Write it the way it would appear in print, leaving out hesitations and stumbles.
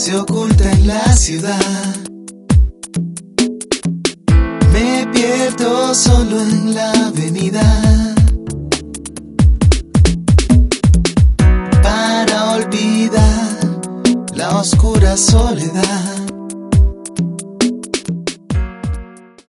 se oculta en la ciudad. Me pierdo solo en la avenida para olvidar la oscura soledad.